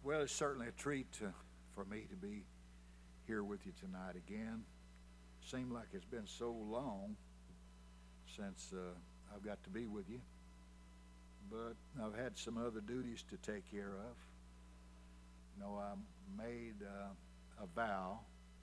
Well, it's certainly a treat for me to be here with you tonight again. Seemed like it's been so long since I've got to be with you, but I've had some other duties to take care of. I made a vow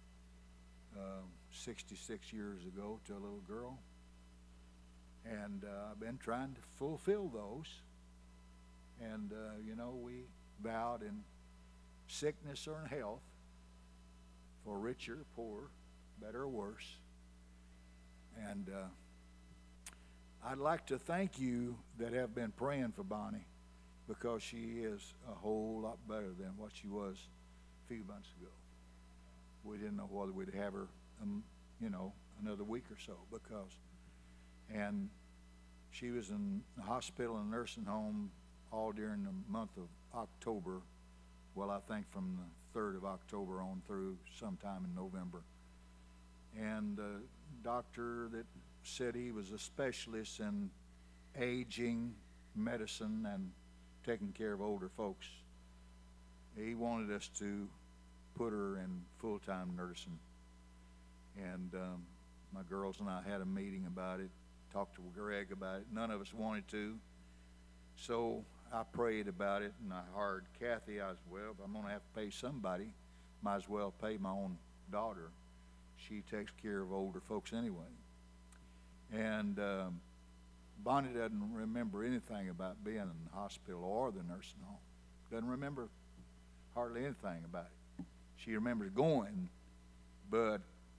66 years ago to a little girl, and I've been trying to fulfill those. And, we vowed in sickness or in health, for richer or poor, better or worse. And I'd like to thank you that have been praying for Bonnie, because she is a whole lot better than what she was a few months ago. We didn't know whether we'd have her, another week or so, and she was in the hospital and nursing home all during the month of October. Well, I think from the 3rd of October on through sometime in November. And the doctor that said he was a specialist in aging medicine and taking care of older folks, he wanted us to put her in full-time nursing. And my girls and I had a meeting about it, talked to Greg about it. None of us wanted to. So I prayed about it, and I hired Kathy. I was, if I'm going to have to pay somebody, might as well pay my own daughter. She takes care of older folks anyway. And Bonnie doesn't remember anything about being in the hospital or the nursing home. Doesn't remember hardly anything about it. She remembers going, but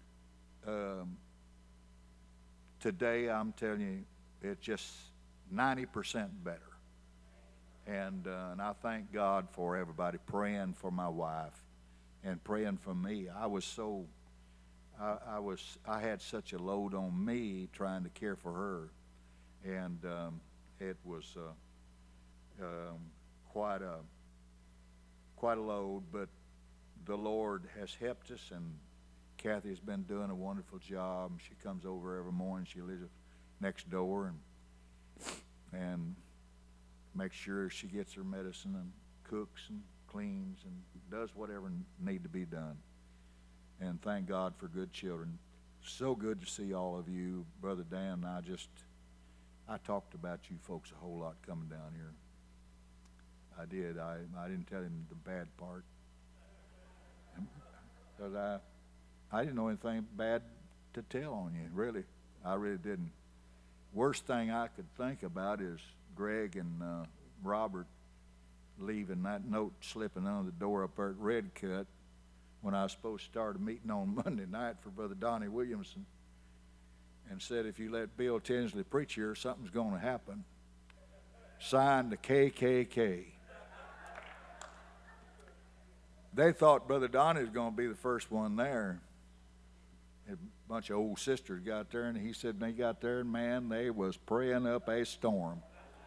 today I'm telling you, it's just 90% better. And I thank God for everybody praying for my wife and praying for me. I had such a load on me trying to care for her, and it was quite a load. But the Lord has helped us, and Kathy's been doing a wonderful job. She comes over every morning. She lives next door, and makes sure she gets her medicine and cooks and cleans and does whatever need to be done. And thank God for good children. So good to see all of you. Brother Dan, I talked about you folks a whole lot coming down here. I did. I didn't tell him the bad part, because I didn't know anything bad to tell on you, really. I really didn't. Worst thing I could think about is Greg and Robert leaving that note slipping under the door up there at Red Cut when I was supposed to start a meeting on Monday night for Brother Donnie Williamson, and said, if you let Bill Tinsley preach here, something's going to happen. Signed the KKK. They thought Brother Donnie was going to be the first one there. A bunch of old sisters got there, and he said when they got there, man, they was praying up a storm.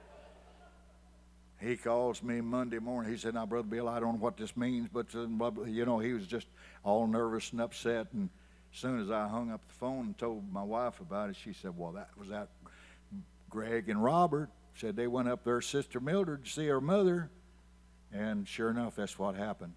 He calls me Monday morning. He said, now, Brother Bill, I don't know what this means, but, he was just all nervous and upset. And as soon as I hung up the phone and told my wife about it, she said, well, that was Greg and Robert. Said they went up there, Sister Mildred, to see her mother. And sure enough, that's what happened.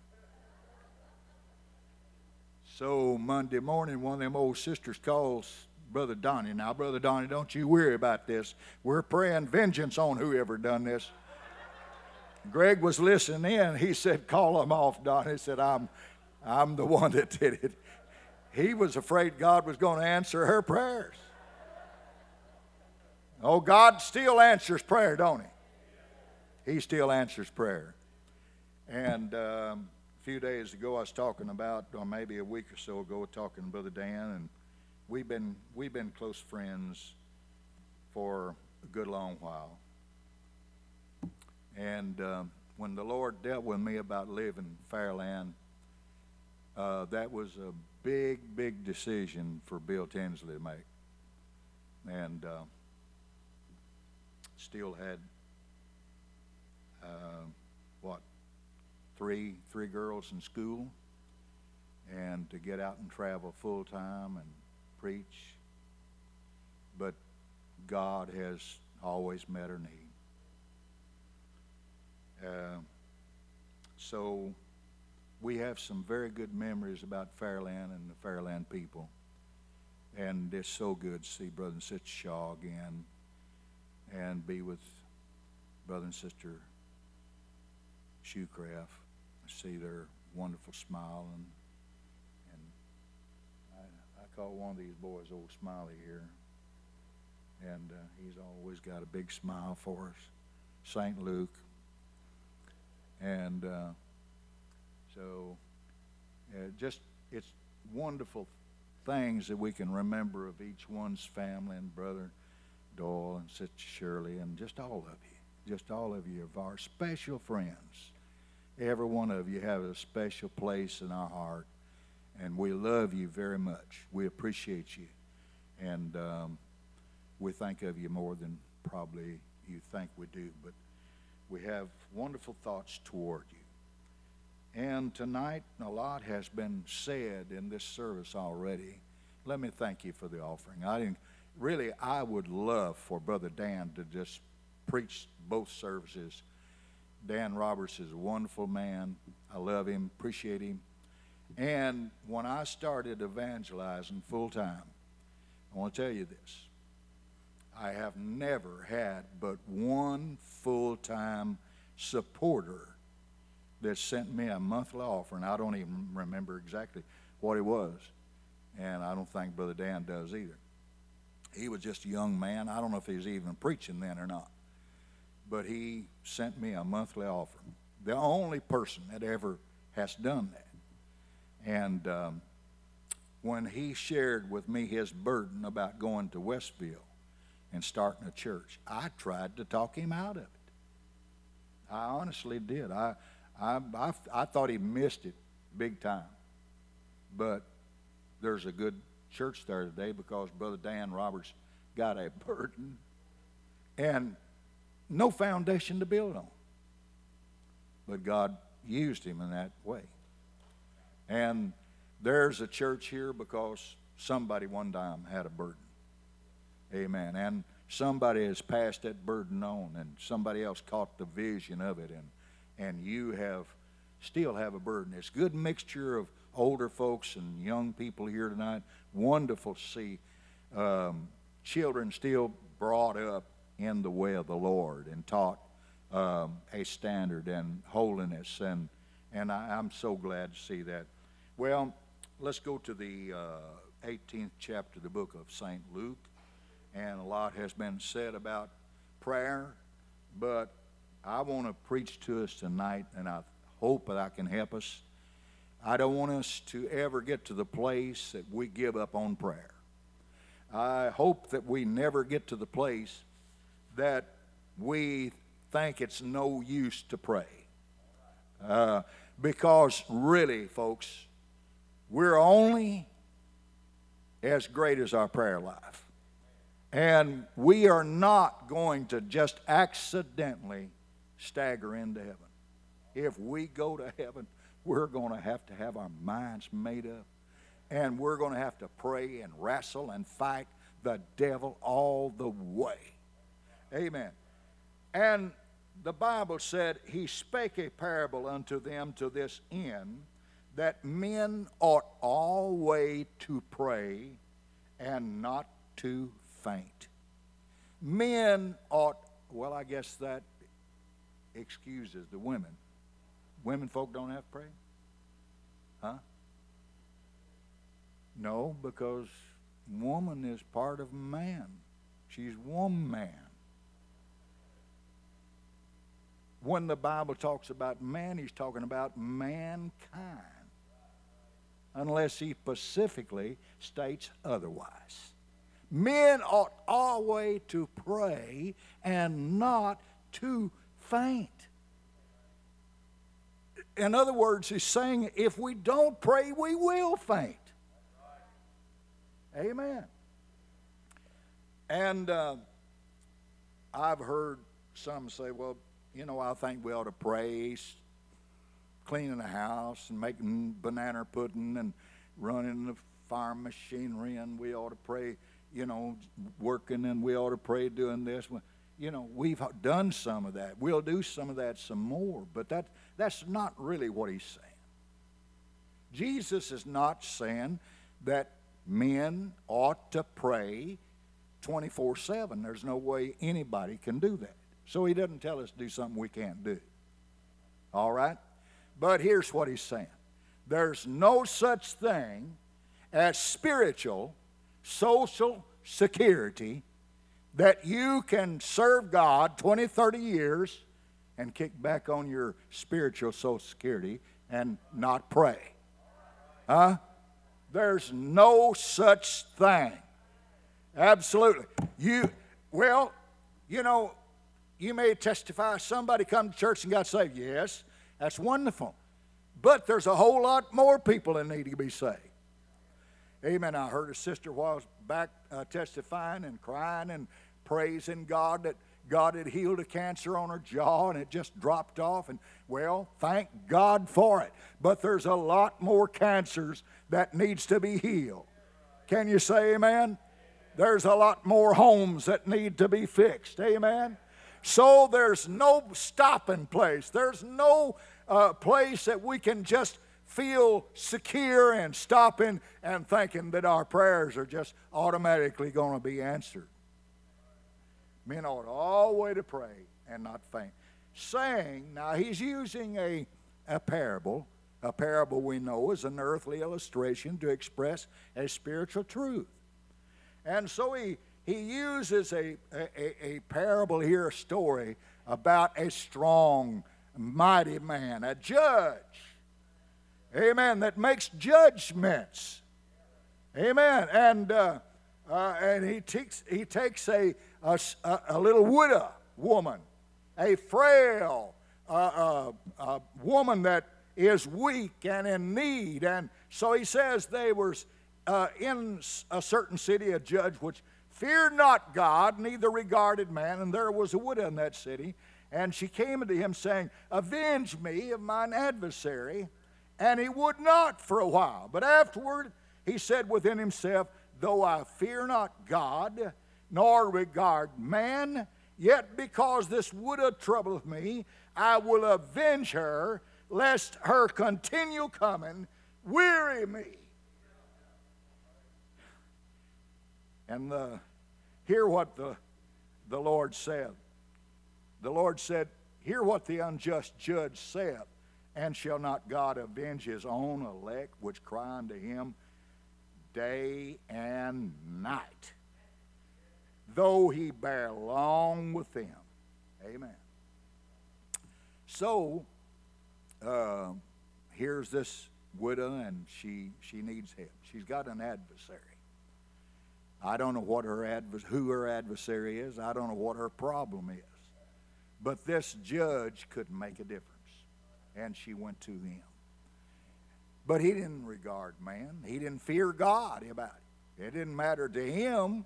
So Monday morning, one of them old sisters calls Brother Donnie. Now, Brother Donnie, don't you worry about this. We're praying vengeance on whoever done this. Greg was listening in. He said, call him off, Donnie. He said, I'm the one that did it. He was afraid God was going to answer her prayers. Oh, God still answers prayer, don't he? He still answers prayer. And a few days ago, I was talking about, or maybe a week or so ago, talking to Brother Dan, and we've been close friends for a good long while. And when the Lord dealt with me about living Fairland, that was a big, big decision for Bill Tinsley to make. And still had, three girls in school, and to get out and travel full time and preach. But God has always met her need. so we have some very good memories about Fairland and the Fairland people. And it's so good to see Brother and Sister Shaw again and be with Brother and Sister Shoecraft. See their wonderful smile. And I call one of these boys Old Smiley here. And he's always got a big smile for us. St. Luke. And so it's wonderful things that we can remember of each one's family, and Brother Doyle and Sister Shirley and just all of you. Just all of you are our special friends. Every one of you have a special place in our heart, and we love you very much. We appreciate you, and we think of you more than probably you think we do, but we have wonderful thoughts toward you. And tonight, a lot has been said in this service already. Let me thank you for the offering. I would love for Brother Dan to just preach both services. Dan Roberts is a wonderful man. I love him, appreciate him. And when I started evangelizing full time, I want to tell you this. I have never had but one full-time supporter that sent me a monthly offering. I don't even remember exactly what it was, and I don't think Brother Dan does either. He was just a young man. I don't know if he was even preaching then or not, but he sent me a monthly offering. The only person that ever has done that. And when he shared with me his burden about going to Westville and starting a church, I tried to talk him out of it. I honestly did. I thought he missed it big time. But there's a good church there today because Brother Dan Roberts got a burden and no foundation to build on. But God used him in that way. And there's a church here because somebody one time had a burden. Amen. And somebody has passed that burden on, and somebody else caught the vision of it, and you still have a burden. It's a good mixture of older folks and young people here tonight. Wonderful to see children still brought up in the way of the Lord and taught a standard and holiness, and I'm so glad to see that. Well, let's go to the 18th chapter of the book of St. Luke. And a lot has been said about prayer, but I want to preach to us tonight, and I hope that I can help us. I don't want us to ever get to the place that we give up on prayer. I hope that we never get to the place that we think it's no use to pray. Because really, folks, we're only as great as our prayer life. And we are not going to just accidentally stagger into heaven. If we go to heaven, we're going to have our minds made up. And we're going to have to pray and wrestle and fight the devil all the way. Amen. And the Bible said, he spake a parable unto them to this end, that men ought always to pray and not to faint. Men ought, well, I guess that excuses the women. Women folk don't have to pray? Huh? No, because woman is part of man. She's woman. When the Bible talks about man, he's talking about mankind, unless he specifically states otherwise. Men ought always to pray and not to faint. In other words, he's saying if we don't pray, we will faint. Amen. And I've heard some say, well, you know, I think we ought to pray, cleaning the house and making banana pudding and running the farm machinery, and we ought to pray, you know, working, and we ought to pray doing this. we've done some of that. We'll do some of that some more, but that's not really what he's saying. Jesus is not saying that men ought to pray 24/7. There's no way anybody can do that. So he doesn't tell us to do something we can't do. All right? But here's what he's saying. There's no such thing as spiritual, social security that you can serve God 20, 30 years and kick back on your spiritual social security and not pray. Huh? There's no such thing. Absolutely. You may testify somebody come to church and got saved. Yes, that's wonderful. But there's a whole lot more people that need to be saved. Amen. I heard a sister a while back testifying and crying and praising God that God had healed a cancer on her jaw and it just dropped off. And, well, thank God for it. But there's a lot more cancers that needs to be healed. Can you say amen? There's a lot more homes that need to be fixed. Amen? So there's no stopping place. There's no place that we can just feel secure and stopping and thinking that our prayers are just automatically going to be answered. Men ought always to pray and not faint. Saying, now he's using a parable. A parable we know is an earthly illustration to express a spiritual truth. And so he uses a parable here, a story about a strong, mighty man, a judge. Amen. That makes judgments. Amen. And he takes a little widow woman, a frail woman that is weak and in need. And so he says they were in a certain city a judge which feared not God, neither regarded man. And there was a widow in that city. And she came unto him saying, avenge me of mine adversary. And he would not for a while. But afterward he said within himself, though I fear not God, nor regard man, yet because this widow troubleth me, I will avenge her, lest her continual coming weary me. And hear what the Lord said. The Lord said, hear what the unjust judge said. And shall not God avenge his own elect, which cry unto him day and night, though he bear long with them? Amen. So, here's this widow, and she needs help. She's got an adversary. I don't know what who her adversary is. I don't know what her problem is. But this judge could make a difference. And she went to him. But he didn't regard man. He didn't fear God about it. It didn't matter to him,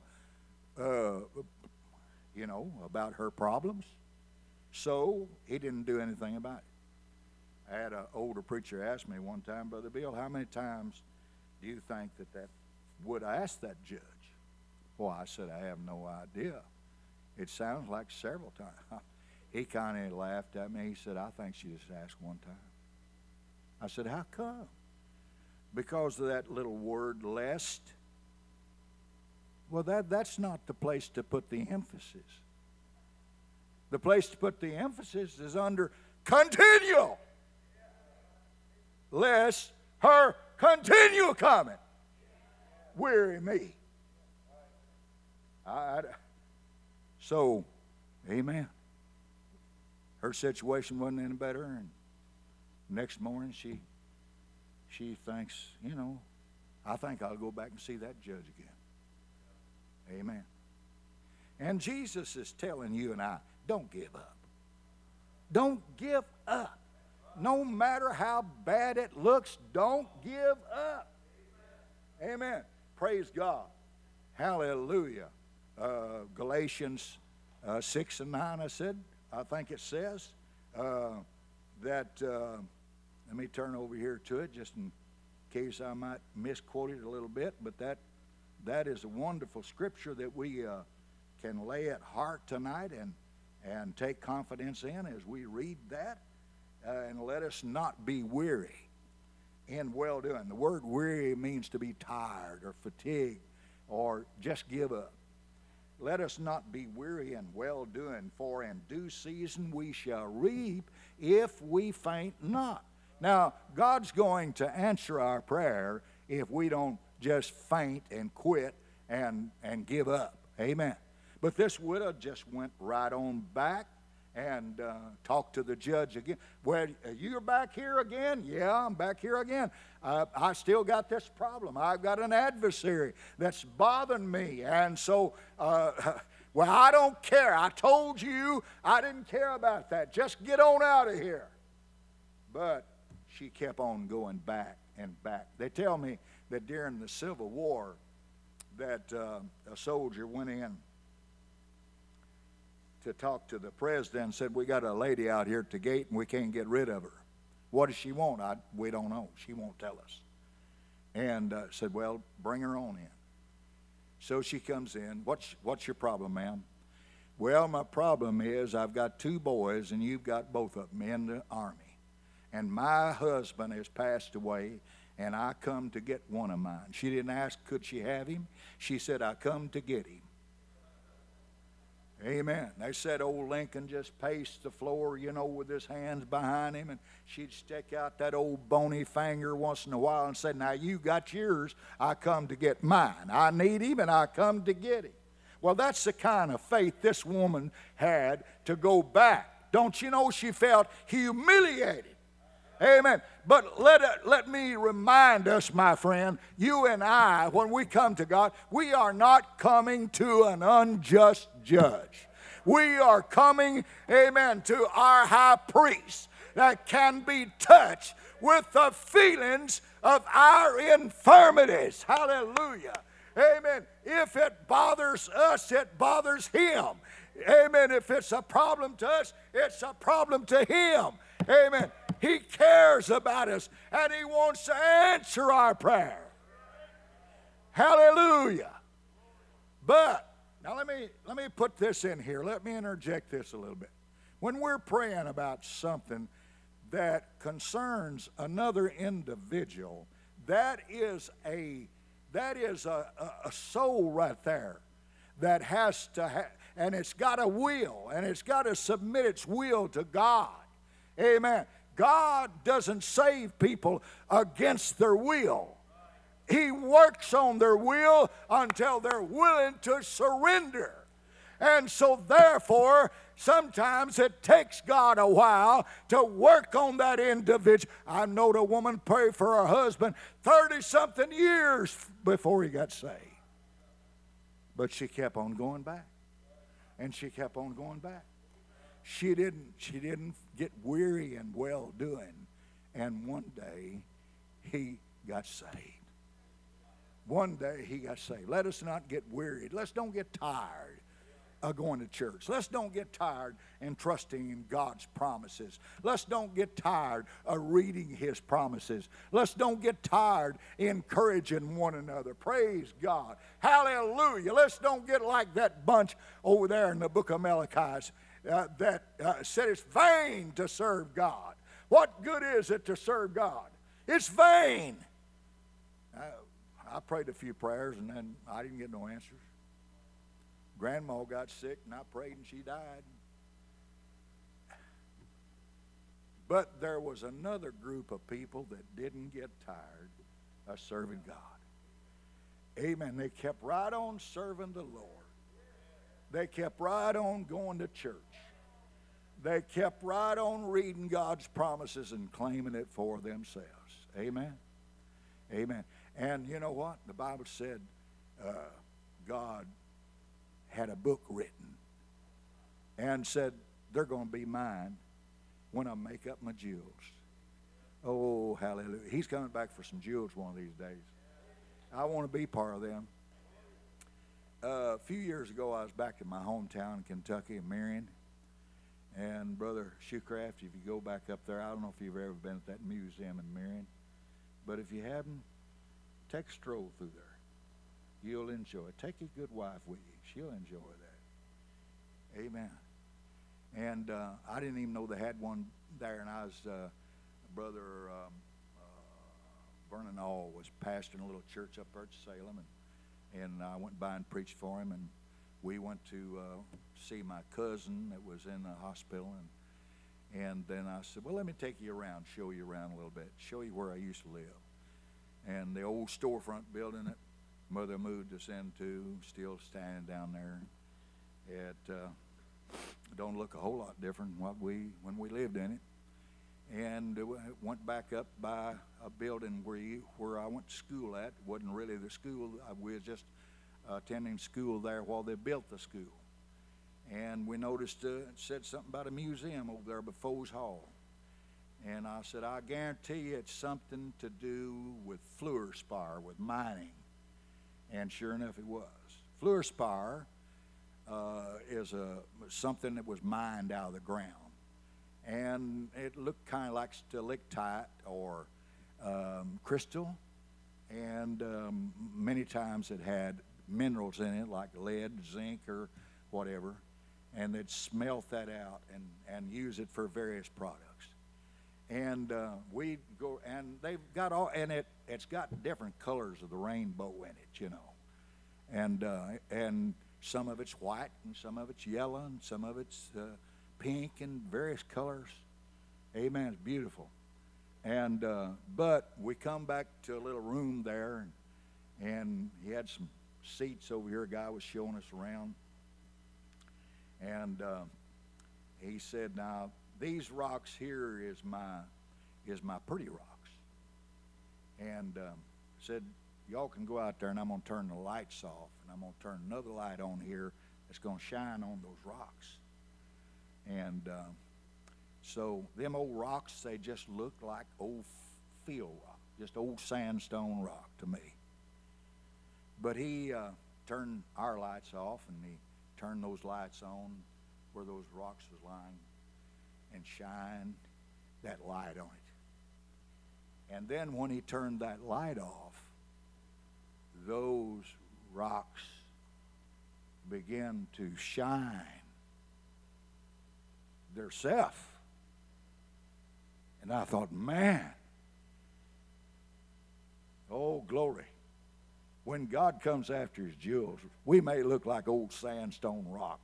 about her problems. So he didn't do anything about it. I had an older preacher ask me one time, Brother Bill, how many times do you think that would ask that judge? Well, I said, I have no idea. It sounds like several times. He kind of laughed at me. He said, I think she just asked one time. I said, how come? Because of that little word, lest. Well, that's not the place to put the emphasis. The place to put the emphasis is under continual. Lest her continual coming weary me. So, amen. Her situation wasn't any better, and next morning she thinks, I think I'll go back and see that judge again. Amen. And Jesus is telling you and I, don't give up. Don't give up. No matter how bad it looks, don't give up. Amen. Praise God. Hallelujah. Galatians 6 and 9, I think it says that, let me turn over here to it just in case I might misquote it a little bit, but that is a wonderful scripture that we can lay at heart tonight and take confidence in as we read that. And let us not be weary in well doing. The word weary means to be tired or fatigued or just give up. Let us not be weary in well doing, for in due season we shall reap if we faint not. Now, God's going to answer our prayer if we don't just faint and quit and give up. Amen. But this widow just went right on back and talked to the judge again. Well, you're back here again? Yeah, I'm back here again. I still got this problem. I've got an adversary that's bothering me. And so, well, I don't care. I told you I didn't care about that. Just get on out of here. But she kept on going back and back. They tell me that during the Civil War that a soldier went in to talk to the president and said, we got a lady out here at the gate and we can't get rid of her. What does she want? We don't know. She won't tell us. And said, well, bring her on in. So she comes in. What's your problem, ma'am? Well, my problem is I've got 2 boys and you've got both of them in the Army. And my husband has passed away and I come to get one of mine. She didn't ask, could she have him? She said, I come to get him. Amen. They said old Lincoln just paced the floor, with his hands behind him, and she'd stick out that old bony finger once in a while and say, now you got yours, I come to get mine. I need him, and I come to get him. Well, that's the kind of faith this woman had to go back. Don't you know she felt humiliated? Amen. But let me remind us, my friend, you and I, when we come to God, we are not coming to an unjust judge. We are coming, amen, to our high priest that can be touched with the feelings of our infirmities. Hallelujah. Amen. If it bothers us, it bothers him. Amen. If it's a problem to us, it's a problem to him. Amen. He cares about us and he wants to answer our prayer. Hallelujah. But now let me put this in here. Let me interject this a little bit. When we're praying about something that concerns another individual, that is a soul right there that has to and it's got a will, and it's got to submit its will to God. Amen. God doesn't save people against their will. He works on their will until they're willing to surrender. And so therefore, sometimes it takes God a while to work on that individual. I know a woman prayed for her husband 30-something years before he got saved. But she kept on going back. And she kept on going back. She didn't get weary in well-doing. And one day, he got saved. One day, he got saved. Let us not get wearied. Let's don't get tired of going to church. Let's don't get tired in trusting in God's promises. Let's don't get tired of reading his promises. Let's don't get tired encouraging one another. Praise God. Hallelujah. Let's don't get like that bunch over there in the book of Malachi that said it's vain to serve God. What good is it to serve God? It's vain. I prayed a few prayers and then I didn't get no answers. Grandma got sick and I prayed and she died. But there was another group of people that didn't get tired of serving God. Amen. They kept right on serving the Lord. They kept right on going to church. They kept right on reading God's promises and claiming it for themselves. Amen. Amen. And you know what? The Bible said God had a book written and said, they're going to be mine when I make up my jewels. Oh, hallelujah. He's coming back for some jewels one of these days. I want to be part of them. A few years ago, I was back in my hometown in Kentucky, in Marion. And Brother Shoecraft, if you go back up there, I don't know if you've ever been at that museum in Marion. But if you haven't, take a stroll through there. You'll enjoy it. Take your good wife with you. She'll enjoy that. Amen. And I didn't even know they had one there. And I was, Brother Vernon All was pastoring a little church up there at Salem. And I went by and preached for him. And we went to see my cousin that was in the hospital. And then I said, well, let me take you around, show you around a little bit, show you where I used to live. And the old storefront building that Mother moved us into, still standing down there. It don't look a whole lot different than when we lived in it. And it went back up by a building where I went to school at. It wasn't really the school. We were just attending school there while they built the school. And we noticed it said something about a museum over there by Foes Hall. And I said, I guarantee you it's something to do with fluorspar, with mining. And sure enough, it was. Fluorspar is something that was mined out of the ground. And it looked kind of like stalactite or crystal. And many times it had minerals in it like lead, zinc, or whatever. And they'd smelt that out and use it for various products. And we go, and they've got all, and it's got different colors of the rainbow in it, you know. And some of it's white, and some of it's yellow, and some of it's pink, and various colors. Amen. It's beautiful. And but we come back to a little room there, and he had some seats over here. A guy was showing us around. And he said, now, these rocks here is my pretty rocks. And said, y'all can go out there, and I'm going to turn the lights off, and I'm going to turn another light on here that's going to shine on those rocks. And so them old rocks, they just look like old field rock, just old sandstone rock to me. But he turned our lights off, and he turned those lights on where those rocks was lying and shined that light on it. And then when he turned that light off, those rocks began to shine theirself. And I thought, man, oh, glory. When God comes after his jewels, we may look like old sandstone rock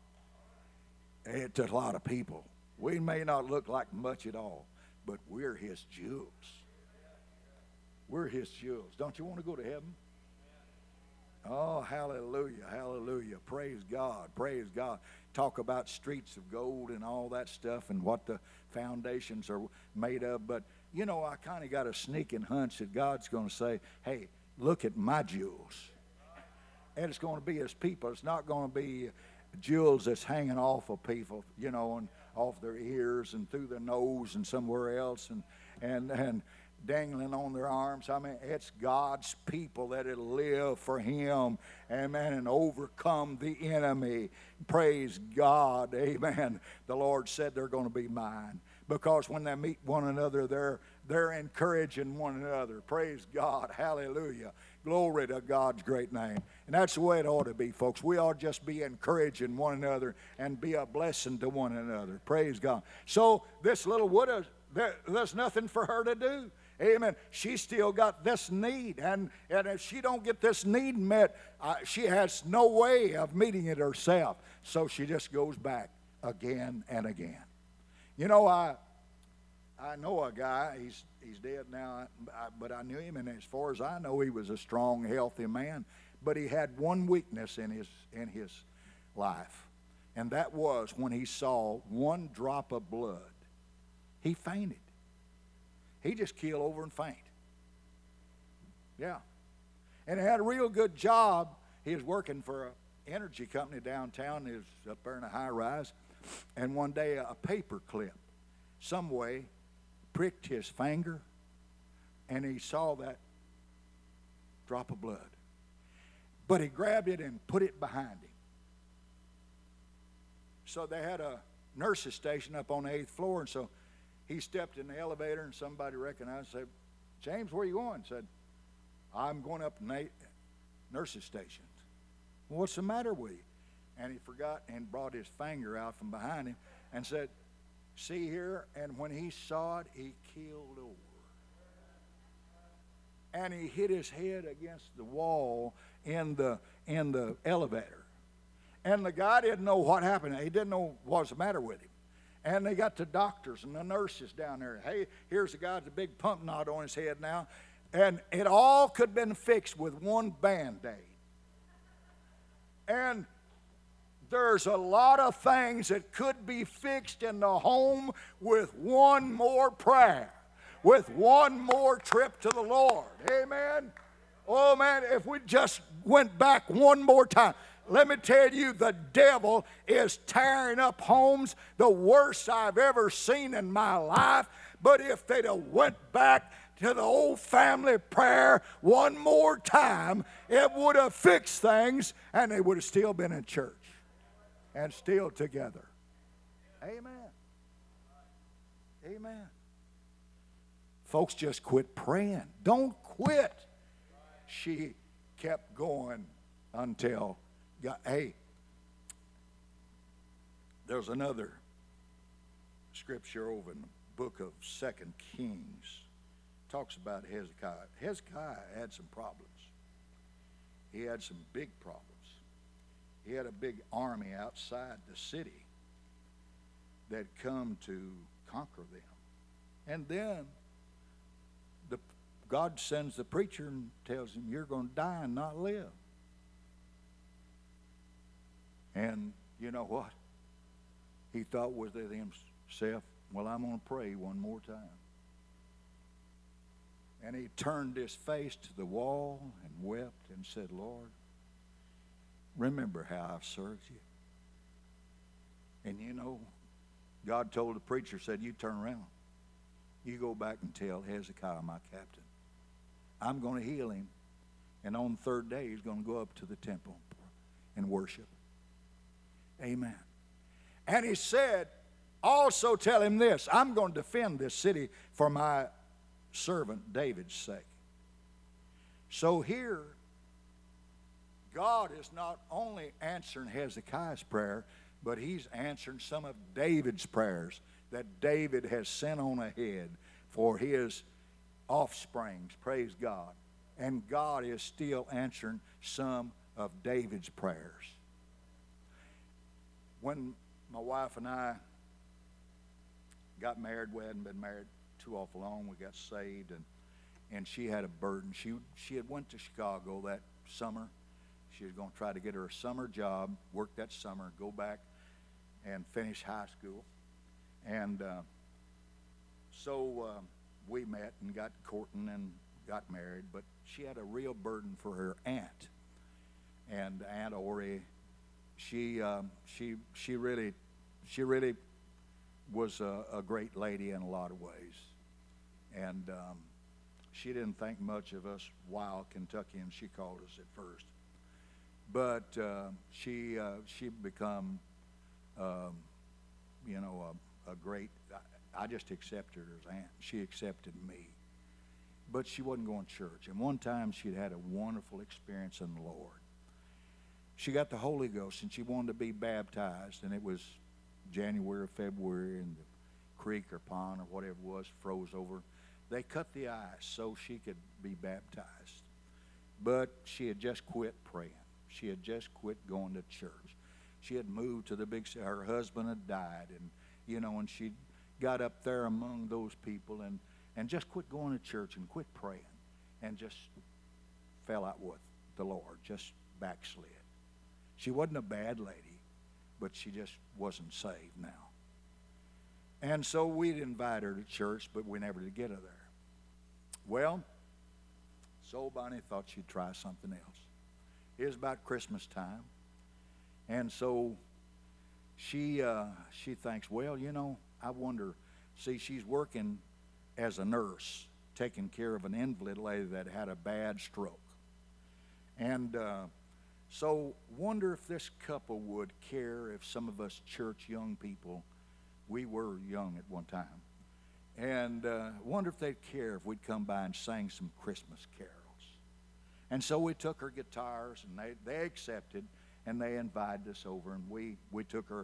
to a lot of people. We may not look like much at all, but we're his jewels. We're his jewels. Don't you want to go to heaven? Oh, hallelujah, hallelujah. Praise God, praise God. Talk about streets of gold and all that stuff and what the foundations are made of. But, you know, I kind of got a sneaking hunch that God's going to say, hey, look at my jewels. And it's going to be his people. It's not going to be jewels that's hanging off of people, you know, and off their ears and through their nose and somewhere else and dangling on their arms. I mean, it's God's people that'll live for him, amen, and overcome the enemy. Praise God, amen. The Lord said they're going to be mine. Because when they meet one another, they're encouraging one another. Praise God. Hallelujah. Glory to God's great name. And that's the way it ought to be, folks. We ought to just be encouraging one another and be a blessing to one another. Praise God. So this little widow, there's nothing for her to do. Amen. She still got this need. And if she don't get this need met, she has no way of meeting it herself. So she just goes back again and again. You know, I know a guy, he's dead now, but I knew him, and as far as I know, he was a strong, healthy man. But he had one weakness in his life, and that was when he saw one drop of blood, he fainted. He just keel over and faint. Yeah. And he had a real good job. He was working for an energy company downtown. He was up there in a high rise. And one day a paper clip, some way, pricked his finger, and he saw that drop of blood. But he grabbed it and put it behind him. So they had a nurse's station up on the 8th floor, and so he stepped in the elevator, and somebody recognized and said, James, where are you going? Said, I'm going up to nurse's station. Well, what's the matter with you? And he forgot and brought his finger out from behind him and said, see here, and when he saw it, he keeled over. And he hit his head against the wall in the elevator. And the guy didn't know what happened. He didn't know what was the matter with him. And they got the doctors and the nurses down there. Hey, here's the guy with the big pump knot on his head now. And it all could have been fixed with one Band-Aid. And there's a lot of things that could be fixed in the home with one more prayer, with one more trip to the Lord. Amen. Oh, man, if we just went back one more time. Let me tell you, the devil is tearing up homes, the worst I've ever seen in my life. But if they'd have went back to the old family prayer one more time, it would have fixed things, and they would have still been in church and still together. Amen. Amen. Folks, just quit praying. Don't quit. She kept going until God. Hey, there's another scripture over in the book of 2 Kings. Talks about Hezekiah. Hezekiah had some problems. He had some big problems. He had a big army outside the city that come to conquer them. And then God sends the preacher and tells him, you're going to die and not live. And you know what? He thought within himself, well, I'm going to pray one more time. And he turned his face to the wall and wept and said, Lord, remember how I've served you. And you know, God told the preacher, said, you turn around. You go back and tell Hezekiah, my captain, I'm going to heal him. And on the third day, he's going to go up to the temple and worship. Amen. And he said, also tell him this, I'm going to defend this city for my servant David's sake. So here, God is not only answering Hezekiah's prayer, but he's answering some of David's prayers that David has sent on ahead for his offsprings. Praise God. And God is still answering some of David's prayers. When my wife and I got married, we hadn't been married too awful long. We got saved, and she had a burden. She had went to Chicago that summer. She was going to try to get her a summer job, work that summer, go back and finish high school. And so we met and got courting and got married. But she had a real burden for her aunt. And Aunt Ori, she really was a great lady in a lot of ways. And she didn't think much of us wild Kentuckians, she called us at first. But she become, a great, I just accepted her as aunt. She accepted me. But she wasn't going to church. And one time she'd had a wonderful experience in the Lord. She got the Holy Ghost, and she wanted to be baptized. And it was January or February, and the creek or pond or whatever it was froze over. They cut the ice so she could be baptized. But she had just quit praying. She had just quit going to church. She had moved to the big city. Her husband had died, and and she got up there among those people and just quit going to church and quit praying and just fell out with the Lord, just backslid. She wasn't a bad lady, but she just wasn't saved now. And so we'd invite her to church, but we never did get her there. Well, so Bonnie thought she'd try something else. It was about Christmas time. And so she thinks, well, I wonder, see, she's working as a nurse, taking care of an invalid lady that had a bad stroke. And so wonder if this couple would care if some of us church young people, we were young at one time, and wonder if they'd care if we'd come by and sing some Christmas carols. And so we took her guitars, and they accepted, and they invited us over, and we took her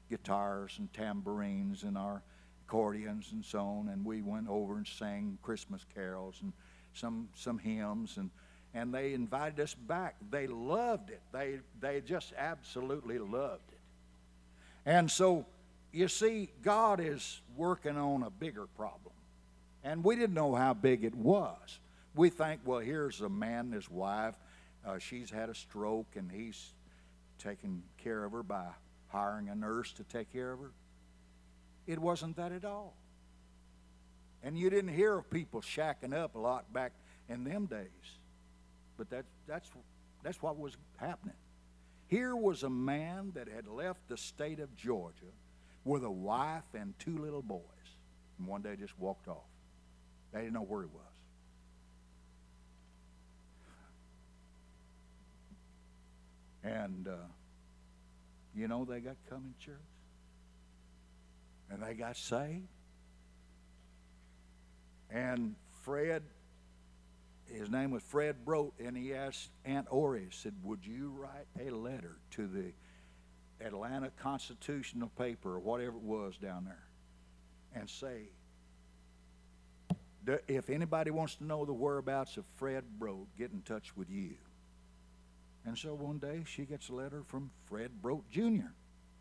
guitars and tambourines and our accordions and so on, and we went over and sang Christmas carols and some hymns, and they invited us back. They loved it. They just absolutely loved it. And so, you see, God is working on a bigger problem. And we didn't know how big it was. We think, well, here's a man and his wife. She's had a stroke, and he's taking care of her by hiring a nurse to take care of her. It wasn't that at all. And you didn't hear of people shacking up a lot back in them days. But that's what was happening. Here was a man that had left the state of Georgia with a wife and 2 little boys, and one day just walked off. They didn't know where he was. And, they got come in church. And they got saved. And Fred, his name was Fred Brote, and he asked Aunt Ori, said, would you write a letter to the Atlanta Constitutional paper or whatever it was down there and say, if anybody wants to know the whereabouts of Fred Brote, get in touch with you. And so one day she gets a letter from Fred Brote Jr.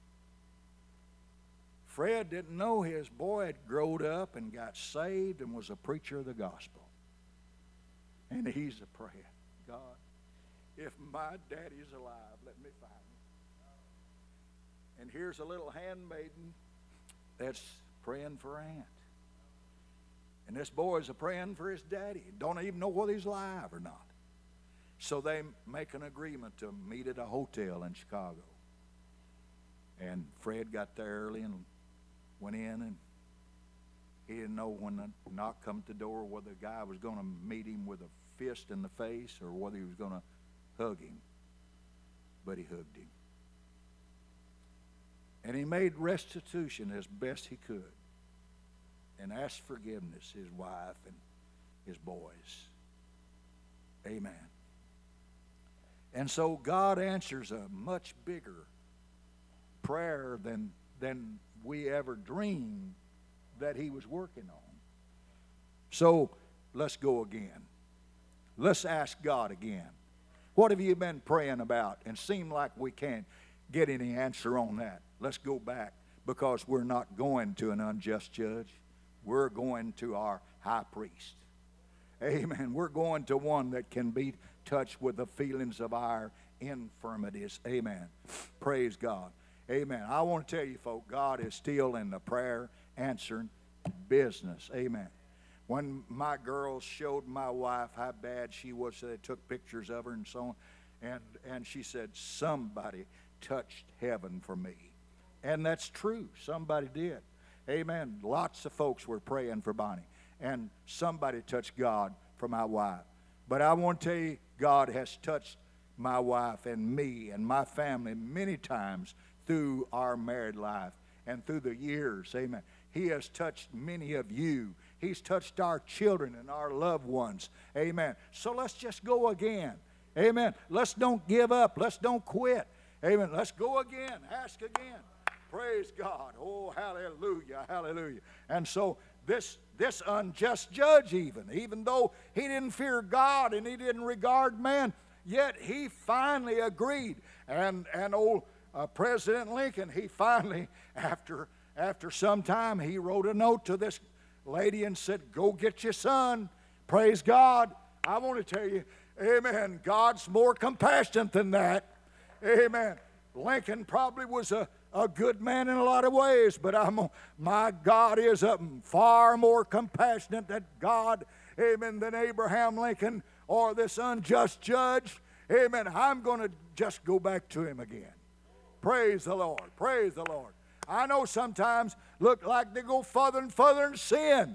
Fred didn't know his boy had grown up and got saved and was a preacher of the gospel. And he's a praying, God, if my daddy's alive, let me find him. And here's a little handmaiden that's praying for Aunt. And this boy's a praying for his daddy. Don't even know whether he's alive or not. So they make an agreement to meet at a hotel in Chicago. And Fred got there early and went in, and he didn't know when the knock come to the door whether the guy was going to meet him with a fist in the face or whether he was going to hug him. But he hugged him. And he made restitution as best he could and asked forgiveness, his wife and his boys. Amen. And so God answers a much bigger prayer than we ever dreamed that he was working on. So let's go again. Let's ask God again. What have you been praying about and seem like we can't get any answer on that? Let's go back, because we're not going to an unjust judge. We're going to our high priest. Amen. We're going to one that can be touched with the feelings of our infirmities. Amen. Praise God. Amen. I want to tell you, folk, God is still in the prayer answering business. Amen. When my girls showed my wife how bad she was, so they took pictures of her and so on, and she said, somebody touched heaven for me. And that's true. Somebody did. Amen. Lots of folks were praying for Bonnie, and somebody touched God for my wife. But I want to tell you, God has touched my wife and me and my family many times through our married life and through the years. Amen. He has touched many of you. He's touched our children and our loved ones. Amen. So let's just go again. Amen. Let's don't give up. Let's don't quit. Amen. Let's go again. Ask again. Praise God. Oh, hallelujah. Hallelujah. And so this unjust judge, even though he didn't fear God and he didn't regard man, yet he finally agreed. And old President Lincoln, he finally, after some time, he wrote a note to this lady and said, go get your son. Praise God. I want to tell you, amen, God's more compassionate than that. Amen. Lincoln probably was a good man in a lot of ways, but my God is far more compassionate than God, amen, than Abraham Lincoln or this unjust judge. Amen. I'm going to just go back to him again. Praise the Lord. Praise the Lord. I know sometimes look like they go further and further in sin,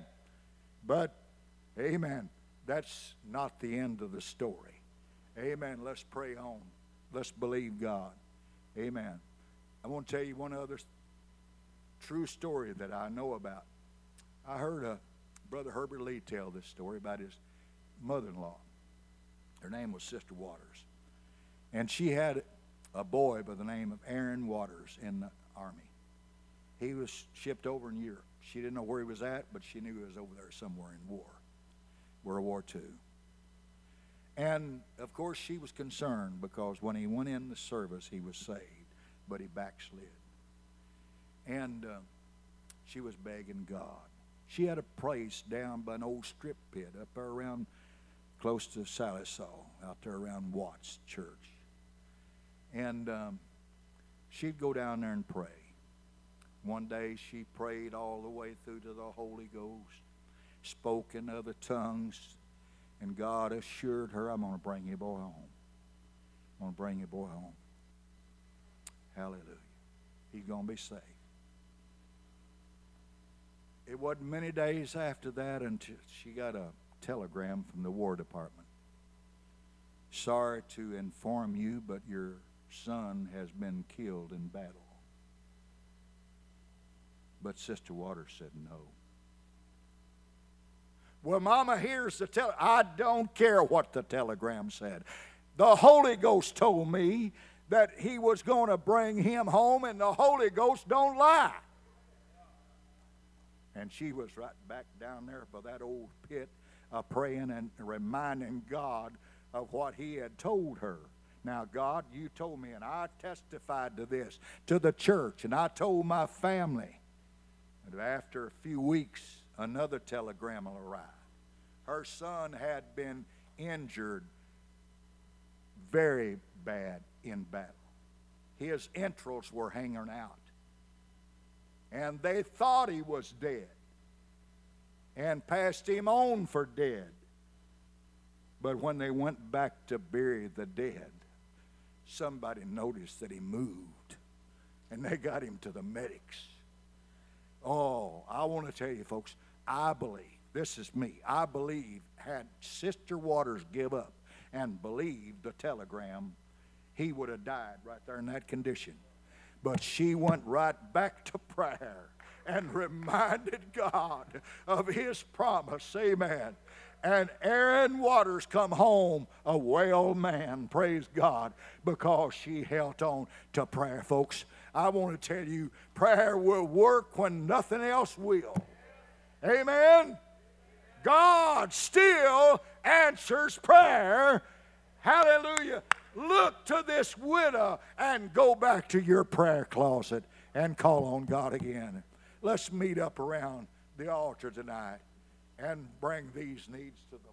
but, amen, that's not the end of the story. Amen. Let's pray on. Let's believe God. Amen. I want to tell you one other true story that I know about. I heard Brother Herbert Lee tell this story about his mother-in-law. Her name was Sister Waters. And she had a boy by the name of Aaron Waters in the Army. he was shipped over in Europe. She didn't know where he was at, but she knew he was over there somewhere in war, World War II. And, of course, she was concerned because when he went in the service, he was saved, but he backslid. And she was begging God. She had a place down by an old strip pit up there around close to Salisaw, out there around Watts Church. And she'd go down there and pray. One day she prayed all the way through to the Holy Ghost, spoke in other tongues, and God assured her, I'm going to bring your boy home. I'm going to bring your boy home. Hallelujah. He's going to be saved. It wasn't many days after that until she got a telegram from the War Department. Sorry to inform you, but your son has been killed in battle. But Sister Waters said no. Well, Mama, here's the telegram. I don't care what the telegram said. The Holy Ghost told me that he was going to bring him home, and the Holy Ghost don't lie. And she was right back down there by that old pit, praying and reminding God of what he had told her. Now, God, you told me, and I testified to this, to the church, and I told my family. And after a few weeks, another telegram arrived. Her son had been injured very bad in battle. His entrails were hanging out. And they thought he was dead and passed him on for dead. But when they went back to bury the dead, somebody noticed that he moved, and they got him to the medics. Oh, I want to tell you, folks, I believe, this is me, I believe had Sister Waters give up and believed the telegram, he would have died right there in that condition. But she went right back to prayer and reminded God of his promise. Amen. And Aaron Waters come home a well man, praise God, because she held on to prayer. Folks, I want to tell you, prayer will work when nothing else will. Amen. God still answers prayer. Hallelujah. Look to this widow and go back to your prayer closet and call on God again. Let's meet up around the altar tonight and bring these needs to the